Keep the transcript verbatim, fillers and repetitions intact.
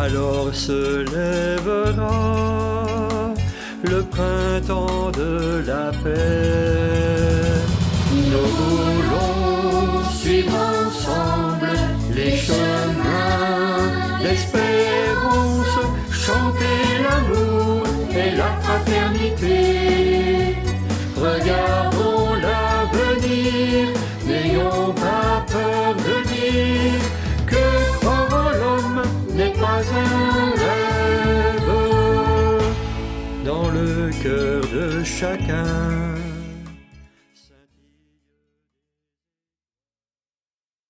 alors se lèvera le printemps de la paix. Nous voulons suivre ensemble les chemins d'espérance, chanter l'amour et la fraternité. Regardons l'avenir, n'ayons pas peur de dire que croire l'homme n'est pas un rêve. Dans le cœur de chacun